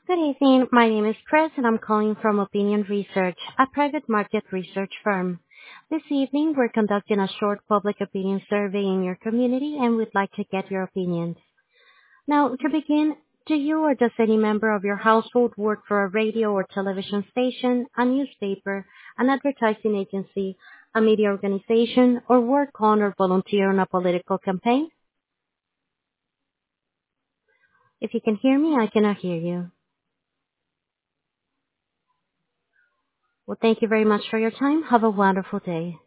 Good evening. My name is Chris, and I'm calling from Opinion Research, a private market research firm. This evening, we're conducting a short public opinion survey in your community, and we'd like to get your opinions. Now, to begin, do you or does any member of your household work for a radio or television station, a newspaper, an advertising agency, a media organization, or work on or volunteer on a political campaign? If you can hear me, I cannot hear you. Well, thank you very much for your time. Have a wonderful day.